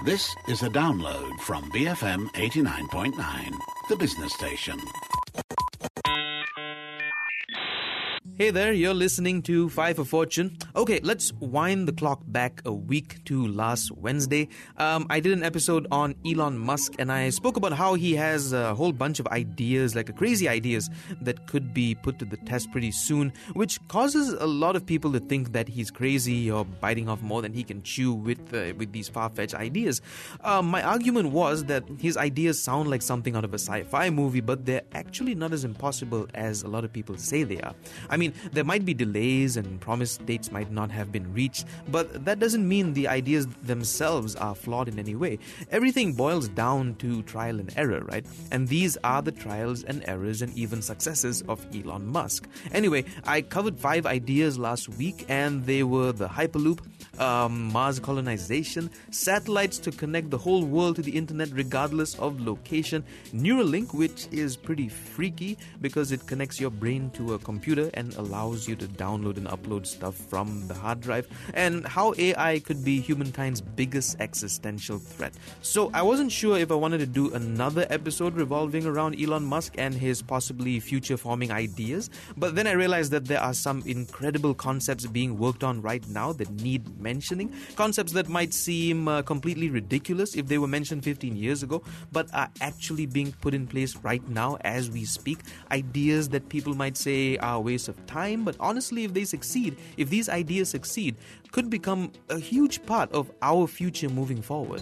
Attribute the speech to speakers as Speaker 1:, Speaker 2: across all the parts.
Speaker 1: This is a download from BFM 89.9, the business station.
Speaker 2: Hey there, you're listening to Five for Fortune. Okay, let's wind the clock back a week to last Wednesday. I did an episode on Elon Musk and I spoke about how he has a whole bunch of ideas, like crazy ideas that could be put to the test pretty soon, which causes a lot of people to think that he's crazy or biting off more than he can chew with these far-fetched ideas. My argument was that his ideas sound like something out of a sci-fi movie, but they're actually not as impossible as a lot of people say they are. I mean, there might be delays and promised dates might not have been reached, but that doesn't mean the ideas themselves are flawed in any way. Everything boils down to trial and error, right? And these are the trials and errors and even successes of Elon Musk. Anyway, I covered 5 ideas last week, and they were the Hyperloop, Mars colonization, satellites to connect the whole world to the internet regardless of location, Neuralink, which is pretty freaky because it connects your brain to a computer and allows you to download and upload stuff from the hard drive, and how AI could be humankind's biggest existential threat. So I wasn't sure if I wanted to do another episode revolving around Elon Musk and his possibly future-forming ideas, but then I realized that there are some incredible concepts being worked on right now that need mentioning, concepts that might seem completely ridiculous if they were mentioned 15 years ago, but are actually being put in place right now as we speak, ideas that people might say are a waste of time, but honestly, if these ideas succeed, could become a huge part of our future moving forward.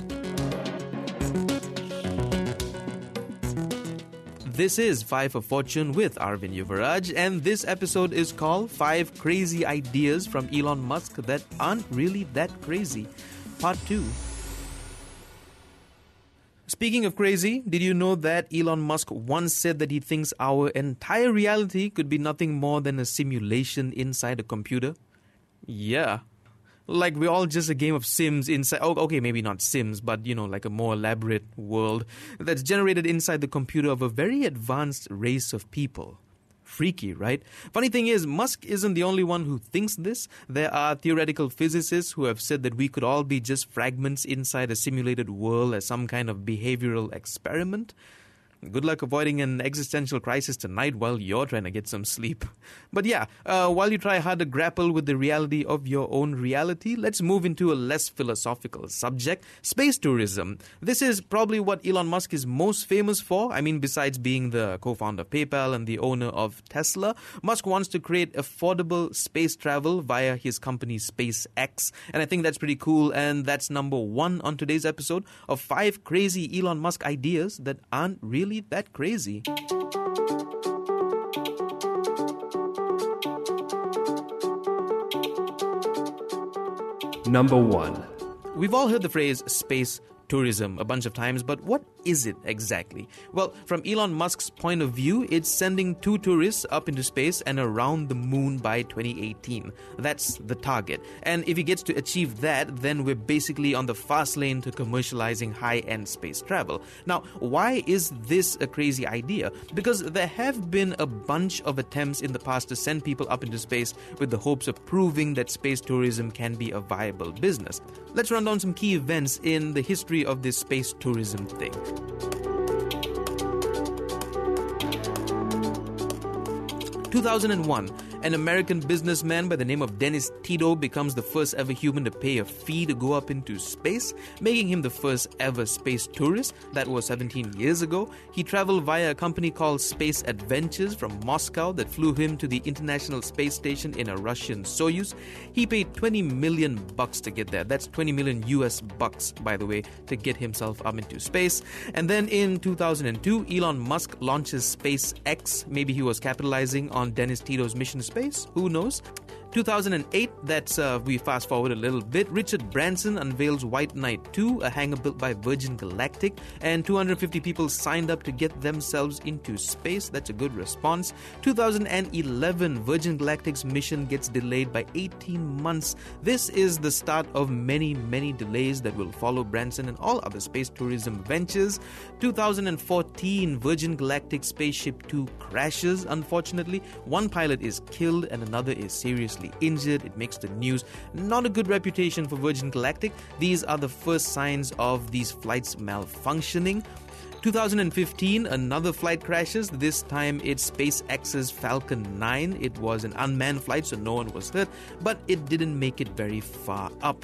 Speaker 2: This is 5 for Fortune with Arvind Yuvaraj, and this episode is called 5 Crazy Ideas from Elon Musk That Aren't Really That Crazy, Part 2. Speaking of crazy, did you know that Elon Musk once said that he thinks our entire reality could be nothing more than a simulation inside a computer? Yeah. Like we're all just a game of Sims inside, okay, maybe not Sims, but like a more elaborate world that's generated inside the computer of a very advanced race of people. Freaky, right? Funny thing is, Musk isn't the only one who thinks this. There are theoretical physicists who have said that we could all be just fragments inside a simulated world as some kind of behavioral experiment. Good luck avoiding an existential crisis tonight while you're trying to get some sleep. But yeah, while you try hard to grapple with the reality of your own reality, let's move into a less philosophical subject, space tourism. This is probably what Elon Musk is most famous for. I mean, besides being the co-founder of PayPal and the owner of Tesla, Musk wants to create affordable space travel via his company SpaceX. And I think that's pretty cool. And that's number 1 on today's episode of 5 crazy Elon Musk ideas that aren't really that crazy.
Speaker 3: Number 1.
Speaker 2: We've all heard the phrase space tourism a bunch of times, but what is it exactly? Well, from Elon Musk's point of view, it's sending 2 tourists up into space and around the moon by 2018. That's the target. And if he gets to achieve that, then we're basically on the fast lane to commercializing high-end space travel. Now, why is this a crazy idea? Because there have been a bunch of attempts in the past to send people up into space with the hopes of proving that space tourism can be a viable business. Let's run down some key events in the history of this space tourism thing. 2001, an American businessman by the name of Dennis Tito becomes the first ever human to pay a fee to go up into space, making him the first ever space tourist. That was 17 years ago. He traveled via a company called Space Adventures from Moscow that flew him to the International Space Station in a Russian Soyuz. He paid $20 million to get there. That's 20 million US bucks, by the way, to get himself up into space. And then in 2002, Elon Musk launches SpaceX. Maybe he was capitalizing on Dennis Tito's mission to space. Who knows? 2008, we fast forward a little bit, Richard Branson unveils White Knight 2, a hangar built by Virgin Galactic, and 250 people signed up to get themselves into space. That's a good response. 2011, Virgin Galactic's mission gets delayed by 18 months. This is the start of many, many delays that will follow Branson and all other space tourism ventures. 2014, Virgin Galactic Spaceship 2 crashes, unfortunately. One pilot is killed and another is seriously seriously injured. It makes the news. Not a good reputation for Virgin Galactic. These are the first signs of these flights malfunctioning. 2015, another flight crashes. This time it's SpaceX's Falcon 9. It was an unmanned flight, so no one was hurt, but it didn't make it very far up.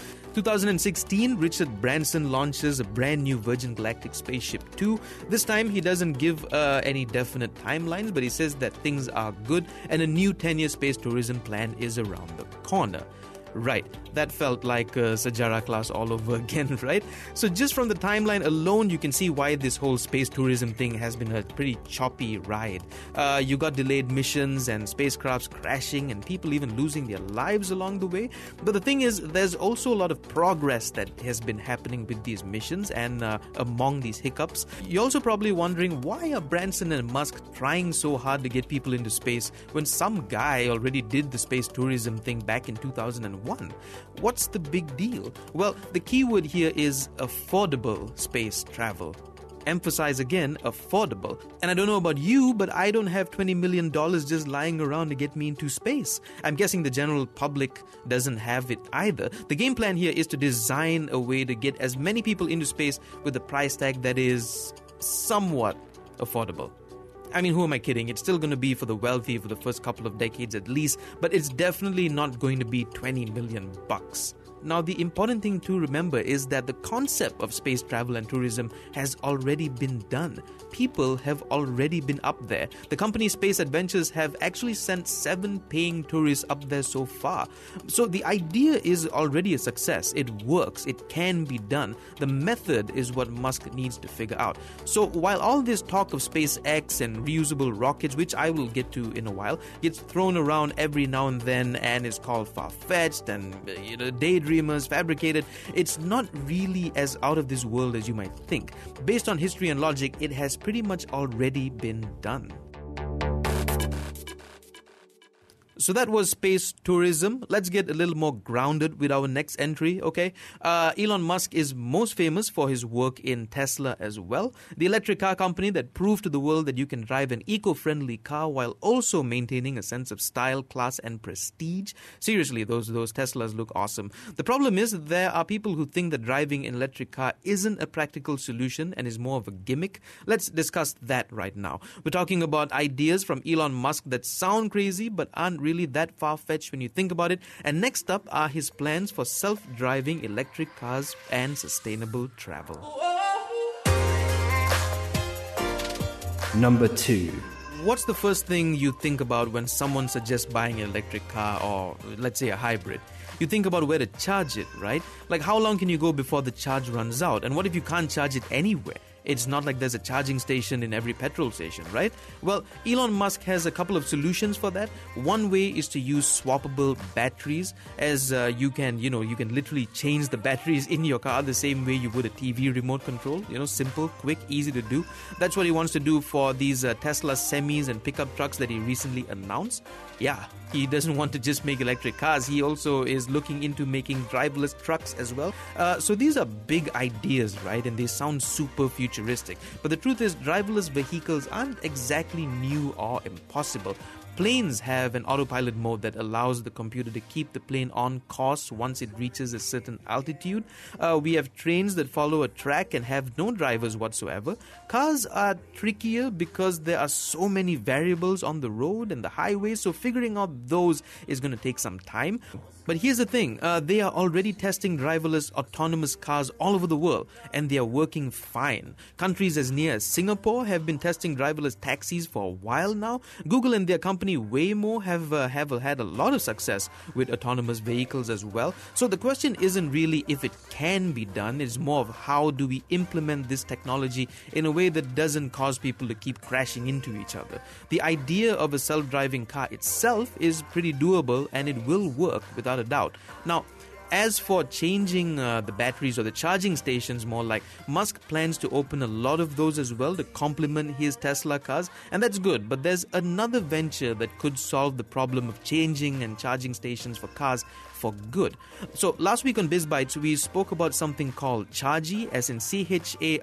Speaker 2: 2016, Richard Branson launches a brand new Virgin Galactic Spaceship 2. This time he doesn't give any definite timelines, but he says that things are good and a new 10-year space tourism plan is around the corner. Right, that felt like Sejarah class all over again, right? So just from the timeline alone, you can see why this whole space tourism thing has been a pretty choppy ride. You got delayed missions and spacecrafts crashing and people even losing their lives along the way. But the thing is, there's also a lot of progress that has been happening with these missions and among these hiccups. You're also probably wondering, why are Branson and Musk trying so hard to get people into space when some guy already did the space tourism thing back in 2001? What's the big deal? Well, the key word here is affordable space travel. Emphasize again, affordable. And I don't know about you, but I don't have $20 million just lying around to get me into space. I'm guessing the general public doesn't have it either. The game plan here is to design a way to get as many people into space with a price tag that is somewhat affordable. I mean, who am I kidding? It's still going to be for the wealthy for the first couple of decades at least, but it's definitely not going to be $20 million. Now, the important thing to remember is that the concept of space travel and tourism has already been done. People have already been up there. The company Space Adventures have actually sent 7 paying tourists up there so far. So the idea is already a success. It works. It can be done. The method is what Musk needs to figure out. So while all this talk of SpaceX and reusable rockets, which I will get to in a while, gets thrown around every now and then and is called far-fetched and daydreamers, fabricated, it's not really as out of this world as you might think. Based on history and logic, it has pretty much already been done. So that was space tourism. Let's get a little more grounded with our next entry, okay? Elon Musk is most famous for his work in Tesla as well, the electric car company that proved to the world that you can drive an eco-friendly car while also maintaining a sense of style, class, and prestige. Seriously, those Teslas look awesome. The problem is there are people who think that driving an electric car isn't a practical solution and is more of a gimmick. Let's discuss that right now. We're talking about ideas from Elon Musk that sound crazy but aren't really that far-fetched when you think about it. And next up are his plans for self-driving electric cars and sustainable travel.
Speaker 3: Number 2.
Speaker 2: What's the first thing you think about when someone suggests buying an electric car or, let's say, a hybrid? You think about where to charge it, right? Like, how long can you go before the charge runs out? And what if you can't charge it anywhere? It's not like there's a charging station in every petrol station, right? Well, Elon Musk has a couple of solutions for that. One way is to use swappable batteries, as you can literally change the batteries in your car the same way you would a TV remote control. Simple, quick, easy to do. That's what he wants to do for these Tesla semis and pickup trucks that he recently announced. Yeah, he doesn't want to just make electric cars. He also is looking into making driverless trucks as well. So these are big ideas, right? And they sound super futuristic. But the truth is, driverless vehicles aren't exactly new or impossible. Planes have an autopilot mode that allows the computer to keep the plane on course once it reaches a certain altitude. We have trains that follow a track and have no drivers whatsoever. Cars are trickier because there are so many variables on the road and the highway, so figuring out those is going to take some time. But here's the thing, they are already testing driverless autonomous cars all over the world, and they are working fine. Countries as near as Singapore have been testing driverless taxis for a while now. Google and their company Waymo have had a lot of success with autonomous vehicles as well. So the question isn't really if it can be done, it's more of how do we implement this technology in a way that doesn't cause people to keep crashing into each other. The idea of a self-driving car itself is pretty doable, and it will work without a doubt. Now, as for changing the batteries or the charging stations, more like, Musk plans to open a lot of those as well to complement his Tesla cars, and that's good. But there's another venture that could solve the problem of changing and charging stations for cars for good. So last week on BizBytes, we spoke about something called Chargy, as in CHAR.GY.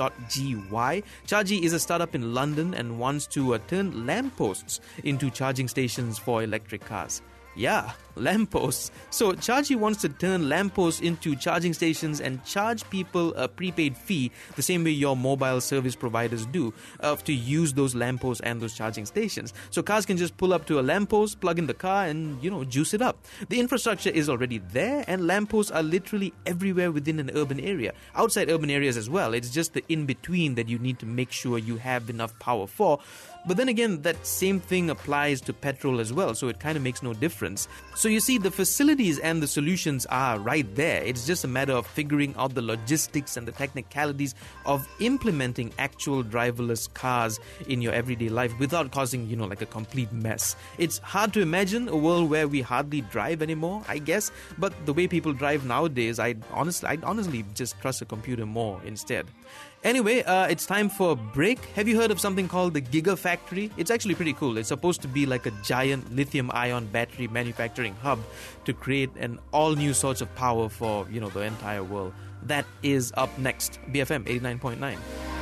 Speaker 2: Chargy is a startup in London and wants to turn lampposts into charging stations for electric cars. Yeah, lampposts. So Chargy wants to turn lampposts into charging stations and charge people a prepaid fee the same way your mobile service providers do to use those lampposts and those charging stations. So cars can just pull up to a lamppost, plug in the car and, juice it up. The infrastructure is already there and lampposts are literally everywhere within an urban area. Outside urban areas as well. It's just the in-between that you need to make sure you have enough power for. But then again, that same thing applies to petrol as well, so it kind of makes no difference. So you see, the facilities and the solutions are right there. It's just a matter of figuring out the logistics and the technicalities of implementing actual driverless cars in your everyday life without causing, like a complete mess. It's hard to imagine a world where we hardly drive anymore, I guess, but the way people drive nowadays, I'd honestly just trust a computer more instead. Anyway, it's time for a break. Have you heard of something called the Gigafactory? It's actually pretty cool. It's supposed to be like a giant lithium-ion battery manufacturing hub to create an all-new sorts of power for, the entire world. That is up next. BFM 89.9.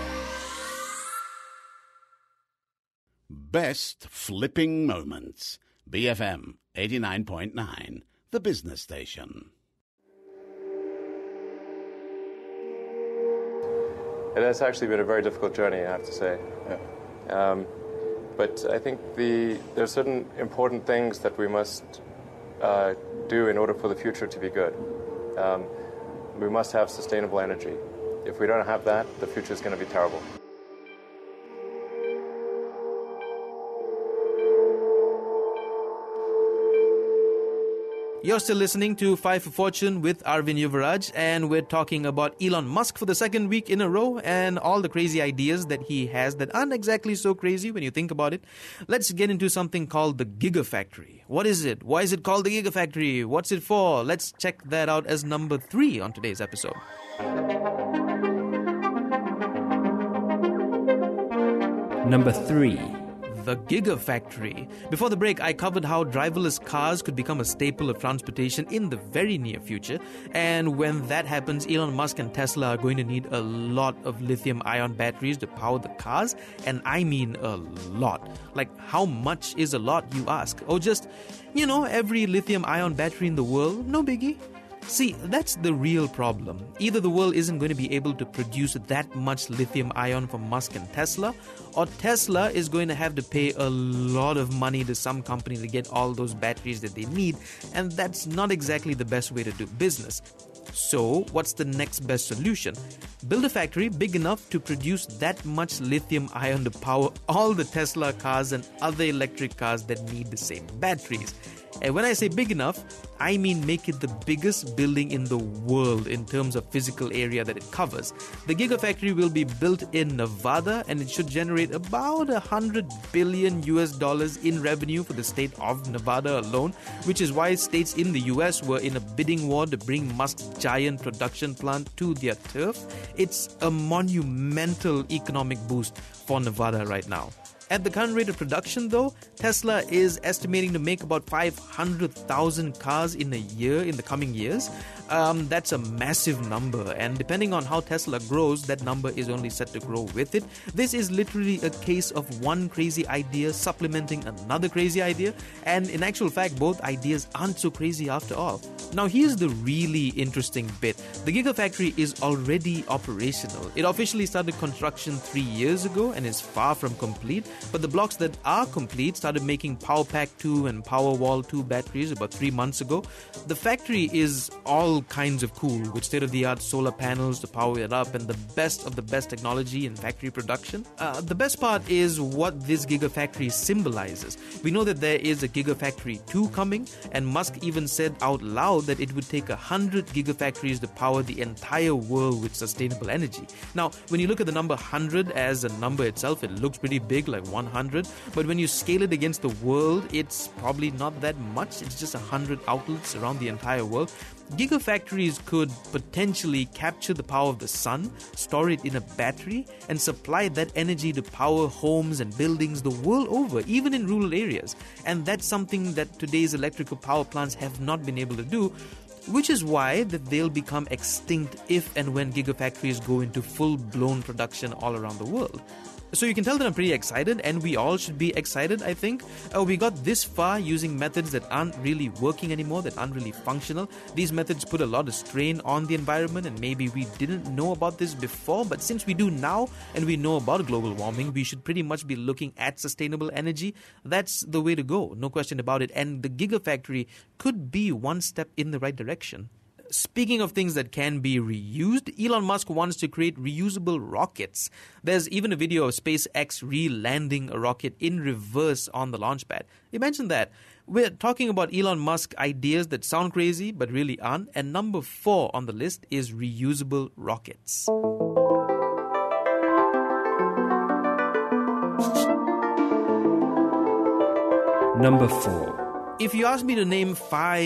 Speaker 1: Best flipping moments. BFM 89.9, the business station.
Speaker 3: It has actually been a very difficult journey, I have to say. Yeah. But I think there are certain important things that we must do in order for the future to be good. We must have sustainable energy. If we don't have that, the future is going to be terrible.
Speaker 2: You're still listening to 5 for Fortune with Arvind Yuvaraj, and we're talking about Elon Musk for the second week in a row and all the crazy ideas that he has that aren't exactly so crazy when you think about it. Let's get into something called the Gigafactory. What is it? Why is it called the Gigafactory? What's it for? Let's check that out as number 3 on today's episode.
Speaker 4: Number 3.
Speaker 2: The Gigafactory. Before the break, I covered how driverless cars could become a staple of transportation in the very near future. And when that happens, Elon Musk and Tesla are going to need a lot of lithium-ion batteries to power the cars. And I mean a lot. Like, how much is a lot, you ask? Or just, every lithium-ion battery in the world? No biggie. See, that's the real problem. Either the world isn't going to be able to produce that much lithium-ion for Musk and Tesla, or Tesla is going to have to pay a lot of money to some company to get all those batteries that they need, and that's not exactly the best way to do business. So, what's the next best solution? Build a factory big enough to produce that much lithium-ion to power all the Tesla cars and other electric cars that need the same batteries. And when I say big enough, I mean make it the biggest building in the world in terms of physical area that it covers. The Gigafactory will be built in Nevada and it should generate about $100 billion in revenue for the state of Nevada alone, which is why states in the US were in a bidding war to bring Musk's giant production plant to their turf. It's a monumental economic boost for Nevada right now. At the current rate of production, though, Tesla is estimating to make about 500,000 cars in a year in the coming years. That's a massive number, and depending on how Tesla grows, that number is only set to grow with it. This is literally a case of one crazy idea supplementing another crazy idea, and in actual fact, both ideas aren't so crazy after all. Now, here's the really interesting bit. The Gigafactory is already operational. It officially started construction 3 years ago and is far from complete, but the blocks that are complete started making PowerPack 2 and Powerwall 2 batteries about 3 months ago. The factory is all kinds of cool with state-of-the-art solar panels to power it up and the best of the best technology in factory production. The best part is what this Gigafactory symbolizes. We know that there is a Gigafactory 2 coming, and Musk even said out loud that it would take 100 Gigafactories to power the entire world with sustainable energy. Now, when you look at the number 100 as a number itself, it looks pretty big, like 100, but when you scale it against the world, it's probably not that much. It's just 100 outlets around the entire world. Gigafactories could potentially capture the power of the sun, store it in a battery, and supply that energy to power homes and buildings the world over, even in rural areas. And that's something that today's electrical power plants have not been able to do, which is why that they'll become extinct if and when Gigafactories go into full-blown production all around the world. So you can tell that I'm pretty excited, and we all should be excited, I think. We got this far using methods that aren't really working anymore, that aren't really functional. These methods put a lot of strain on the environment, and maybe we didn't know about this before, but since we do now, and we know about global warming, we should pretty much be looking at sustainable energy. That's the way to go, no question about it. And the Gigafactory could be one step in the right direction. Speaking of things that can be reused, Elon Musk wants to create reusable rockets. There's even a video of SpaceX re-landing a rocket in reverse on the launch pad. Imagine that. We're talking about Elon Musk ideas that sound crazy but really aren't. And number 4 on the list is reusable rockets.
Speaker 4: Number 4.
Speaker 2: If you ask me to name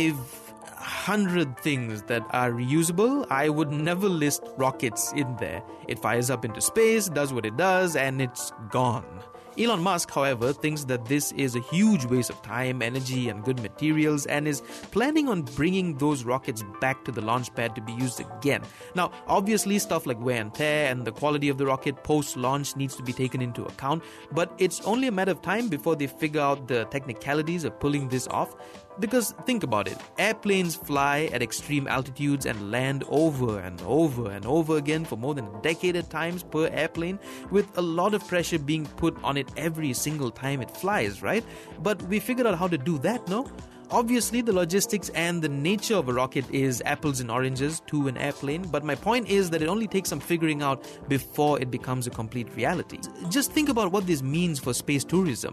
Speaker 2: 500 things that are reusable, I would never list rockets in there. It fires up into space, does what it does, and it's gone. Elon Musk, however, thinks that this is a huge waste of time, energy, and good materials, and is planning on bringing those rockets back to the launch pad to be used again. Now, obviously, stuff like wear and tear and the quality of the rocket post-launch needs to be taken into account, but it's only a matter of time before they figure out the technicalities of pulling this off. Because think about it, airplanes fly at extreme altitudes and land over and over and over again for more than a decade at times per airplane, with a lot of pressure being put on it every single time it flies, right? But we figured out how to do that, no? Obviously, the logistics and the nature of a rocket is apples and oranges to an airplane, but my point is that it only takes some figuring out before it becomes a complete reality. Just think about what this means for space tourism.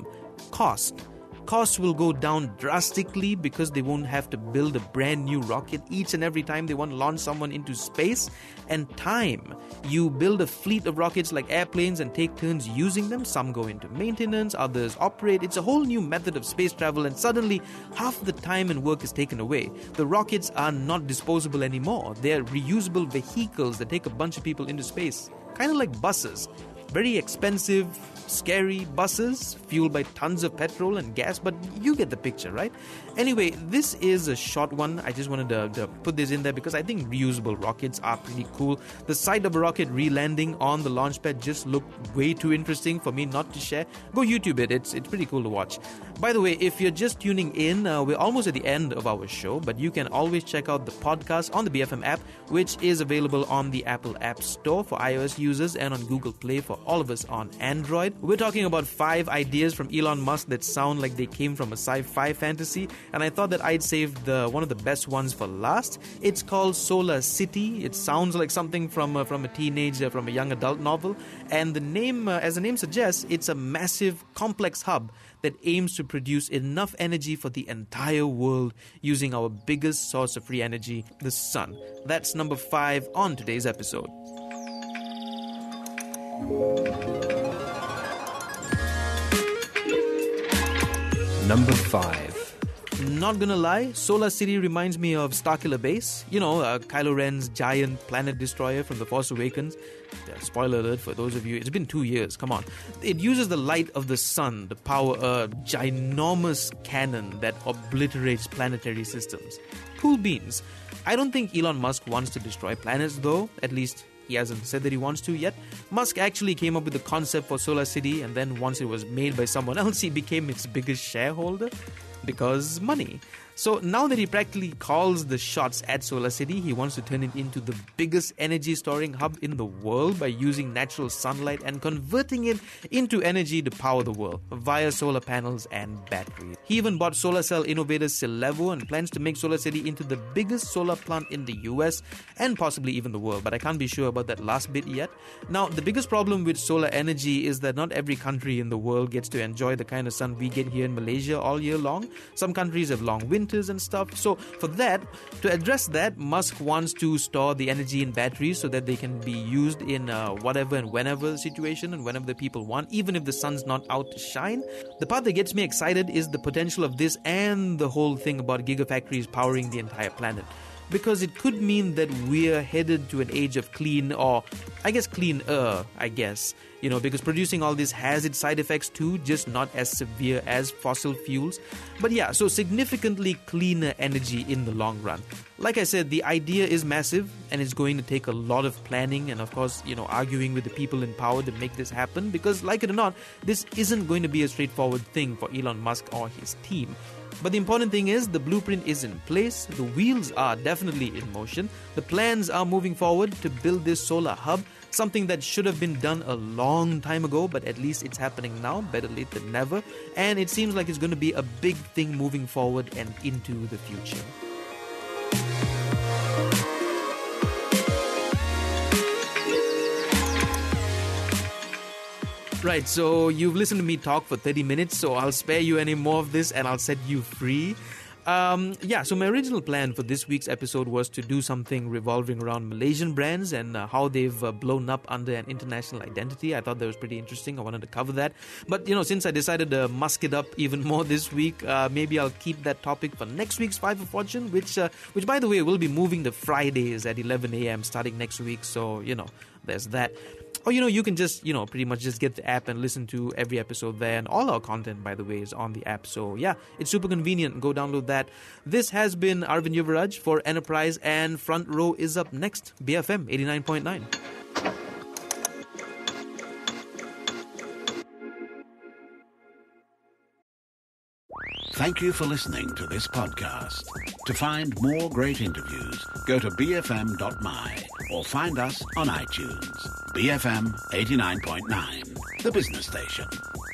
Speaker 2: Costs will go down drastically because they won't have to build a brand new rocket each and every time they want to launch someone into space. And time. You build a fleet of rockets like airplanes and take turns using them. Some go into maintenance, others operate. It's a whole new method of space travel, and suddenly half the time and work is taken away. The rockets are not disposable anymore. They're reusable vehicles that take a bunch of people into space. Kind of like buses. Very expensive, scary buses fueled by tons of petrol and gas, but you get the picture, right? Anyway, this is a short one. I just wanted to put this in there because I think reusable rockets are pretty cool. The sight of a rocket re-landing on the launch pad just looked way too interesting for me not to share. Go YouTube it. It's pretty cool to watch. By the way, if you're just tuning in, we're almost at the end of our show, but you can always check out the podcast on the BFM app, which is available on the Apple App Store for iOS users and on Google Play for all of us on Android. We're talking about 5 ideas from Elon Musk that sound like they came from a sci-fi fantasy, and I thought that I'd save one of the best ones for last. It's called Solar City. It sounds like something from a teenager, from a young adult novel, and the name, as the name suggests, it's a massive, complex hub that aims to produce enough energy for the entire world using our biggest source of free energy, the sun. That's number 5 on today's episode.
Speaker 4: Number 5.
Speaker 2: Not gonna lie, Solar City reminds me of Starkiller Base. You know, Kylo Ren's giant planet destroyer from The Force Awakens. Spoiler alert for those of you, it's been 2 years, come on. It uses the light of the sun to power a ginormous cannon that obliterates planetary systems. Cool beans. I don't think Elon Musk wants to destroy planets though, at least he hasn't said that he wants to yet. Musk actually came up with the concept for Solar City, and then once it was made by someone else, he became its biggest shareholder. Because money. So now that he practically calls the shots at Solar City, he wants to turn it into the biggest energy storing hub in the world by using natural sunlight and converting it into energy to power the world via solar panels and batteries. He even bought solar cell innovator Celevo and plans to make Solar City into the biggest solar plant in the US and possibly even the world, but I can't be sure about that last bit yet. Now, the biggest problem with solar energy is that not every country in the world gets to enjoy the kind of sun we get here in Malaysia all year long. Some countries have long winters and stuff. So for that, to address that, Musk wants to store the energy in batteries so that they can be used in whatever and whenever situation and whenever the people want, even if the sun's not out to shine. The part that gets me excited is the potential of this and the whole thing about gigafactories powering the entire planet. Because it could mean that we're headed to an age of clean, or cleaner, because producing all this has its side effects too, just not as severe as fossil fuels. But yeah, so significantly cleaner energy in the long run. Like I said, the idea is massive and it's going to take a lot of planning and, of course, arguing with the people in power to make this happen, because, like it or not, this isn't going to be a straightforward thing for Elon Musk or his team. But the important thing is the blueprint is in place, the wheels are definitely in motion, the plans are moving forward to build this solar hub, something that should have been done a long time ago, but at least it's happening now, better late than never, and it seems like it's going to be a big thing moving forward and into the future. Right, so you've listened to me talk for 30 minutes, so I'll spare you any more of this and I'll set you free. So my original plan for this week's episode was to do something revolving around Malaysian brands and how they've blown up under an international identity. I thought that was pretty interesting. I wanted to cover that. But, since I decided to musk it up even more this week, maybe I'll keep that topic for next week's Five of Fortune, which by the way, will be moving to Fridays at 11 a.m. starting next week. So, there's that. Or, you can just, pretty much just get the app and listen to every episode there. And all our content, by the way, is on the app. So, yeah, it's super convenient. Go download that. This has been Arvind Yuvaraj for Enterprise, and Front Row is up next. BFM 89.9.
Speaker 1: Thank you for listening to this podcast. To find more great interviews, go to bfm.my or find us on iTunes. BFM 89.9, the business station.